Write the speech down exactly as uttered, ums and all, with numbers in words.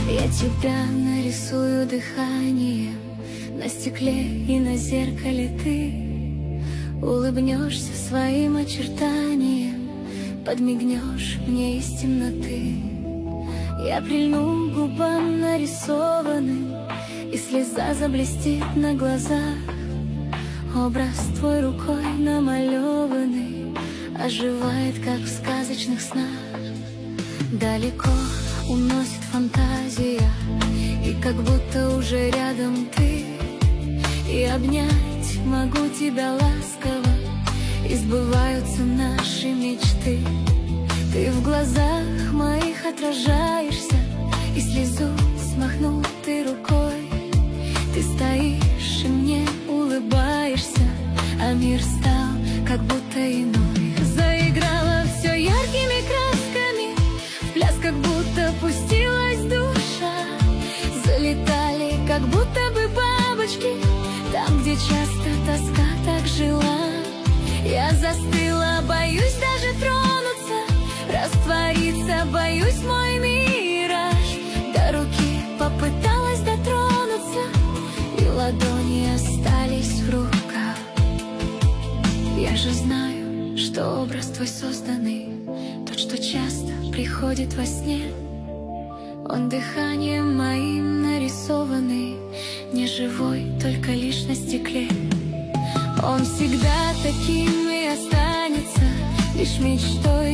Я тебя нарисую дыханием на стекле и на зеркале ты улыбнешься своим очертанием, подмигнешь мне из темноты. Я прильну к губам нарисованным, и слеза заблестит на глазах. Образ твой рукой намалеванный оживает, как в сказочных снах. Далеко уносит фантазия, и как будто уже рядом ты. И обнять могу тебя ласково, и сбываются наши мечты. Ты в глазах моих отражаешься, и слезу смахнул ты рукой. Ты стоишь и мне улыбаешься, а мир стал как будто иной. Заиграло все яркими красками, в пляс как будто пустилась душа. Залетали как будто бы бабочки там, где часто тоска так жила. Я застыла, боюсь даже тронуться, раствориться, боюсь мой мираж. До руки попыталась дотронуться, и ладони остались в руках. Я же знаю, что образ твой созданный, тот, что часто приходит во сне. Он дыханием моим нарисованный, не живой, только лишь на стекле. Он всегда таким и останется, лишь мечтой